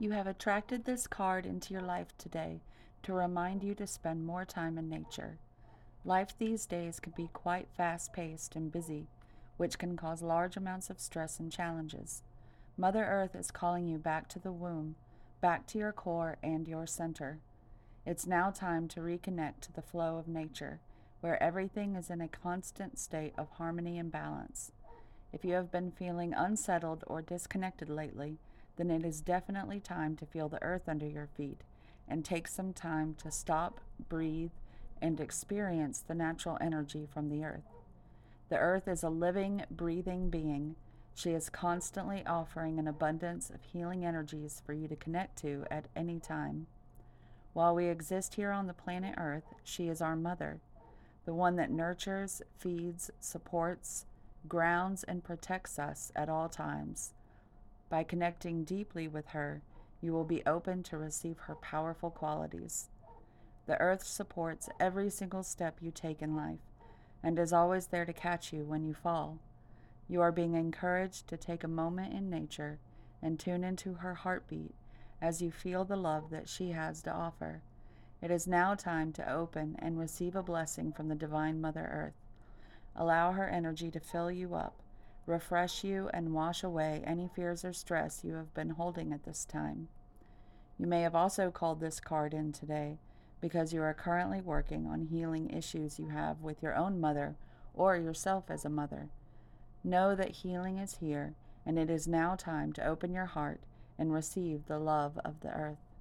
You have attracted this card into your life today to remind you to spend more time in nature. Life these days can be quite fast paced and busy, which can cause large amounts of stress and challenges. Mother Earth is calling you back to the womb, back to your core and your center. It's now time to reconnect to the flow of nature, where everything is in a constant state of harmony and balance. If you have been feeling unsettled or disconnected lately, then it is definitely time to feel the earth under your feet and take some time to stop, breathe, and experience the natural energy from the earth. The earth is a living, breathing being. She is constantly offering an abundance of healing energies for you to connect to at any time. While we exist here on the planet Earth, she is our mother, the one that nurtures, feeds, supports, grounds, and protects us at all times. By connecting deeply with her, you will be open to receive her powerful qualities. The earth supports every single step you take in life and is always there to catch you when you fall. You are being encouraged to take a moment in nature and tune into her heartbeat as you feel the love that she has to offer. It is now time to open and receive a blessing from the Divine Mother Earth. Allow her energy to fill you up, refresh you, and wash away any fears or stress you have been holding at this time. You may have also called this card in today because you are currently working on healing issues you have with your own mother or yourself as a mother. Know that healing is here, and it is now time to open your heart and receive the love of the earth.